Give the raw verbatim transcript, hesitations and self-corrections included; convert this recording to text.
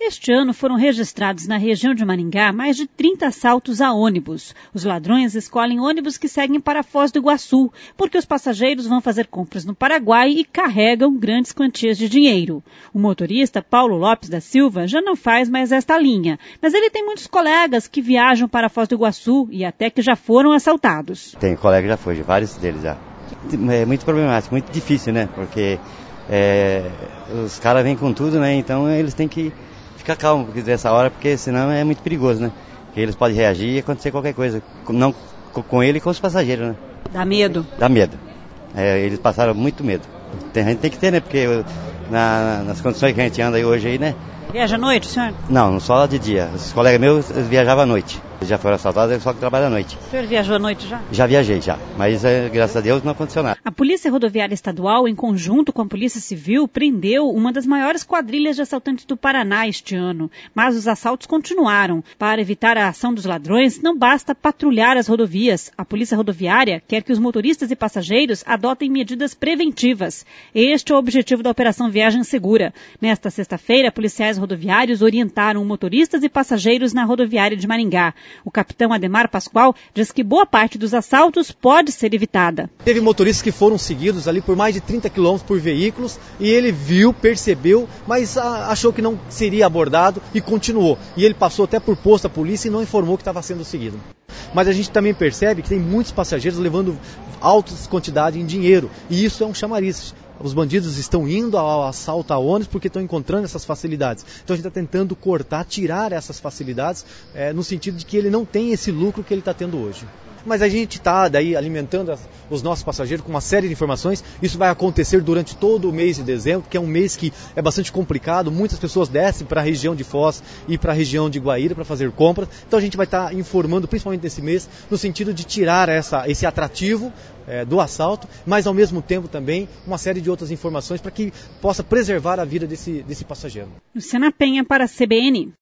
Este ano foram registrados na região de Maringá mais de trinta assaltos a ônibus. Os ladrões escolhem ônibus que seguem para Foz do Iguaçu, porque os passageiros vão fazer compras no Paraguai e carregam grandes quantias de dinheiro. O motorista Paulo Lopes da Silva já não faz mais esta linha, mas ele tem muitos colegas que viajam para Foz do Iguaçu e até que já foram assaltados. Tem colega que já foi, vários deles já. É muito problemático, muito difícil, né? Porque é, os caras vêm com tudo, né? Então eles têm que ficar calmo nessa hora, porque senão é muito perigoso, né? Porque eles podem reagir e acontecer qualquer coisa, não com ele e com os passageiros, né? Dá medo? Dá medo. É, eles passaram muito medo. Tem, a gente tem que ter, né? Porque na, nas condições que a gente anda aí hoje aí, né? Viaja à noite, senhor? Não, só de dia. Os colegas meus viajavam à noite. Eles já foram assaltados, só que trabalham à noite. O senhor viajou à noite já? Já viajei, já. Mas, é, graças a Deus, não aconteceu nada. A Polícia Rodoviária Estadual, em conjunto com a Polícia Civil, prendeu uma das maiores quadrilhas de assaltantes do Paraná este ano. Mas os assaltos continuaram. Para evitar a ação dos ladrões, não basta patrulhar as rodovias. A Polícia Rodoviária quer que os motoristas e passageiros adotem medidas preventivas. Este é o objetivo da Operação Viagem Segura. Nesta sexta-feira, policiais rodoviários orientaram motoristas e passageiros na rodoviária de Maringá. O capitão Ademar Pascoal diz que boa parte dos assaltos pode ser evitada. Teve motoristas que foram seguidos ali por mais de trinta quilômetros por veículos e ele viu, percebeu, mas a, achou que não seria abordado e continuou. E ele passou até por posto da polícia e não informou que estava sendo seguido. Mas a gente também percebe que tem muitos passageiros levando altas quantidades em dinheiro e isso é um chamariz. Os bandidos estão indo ao assalto a ônibus porque estão encontrando essas facilidades. Então a gente está tentando cortar, tirar essas facilidades, é, no sentido de que ele não tem esse lucro que ele está tendo hoje. Mas a gente está daí alimentando as, os nossos passageiros com uma série de informações. Isso vai acontecer durante todo o mês de dezembro, que é um mês que é bastante complicado. Muitas pessoas descem para a região de Foz e para a região de Guaíra para fazer compras. Então a gente vai estar tá informando, principalmente nesse mês, no sentido de tirar essa, esse atrativo é, do assalto, mas ao mesmo tempo também uma série de outras informações para que possa preservar a vida desse, desse passageiro. Luciana Penha para a C B N.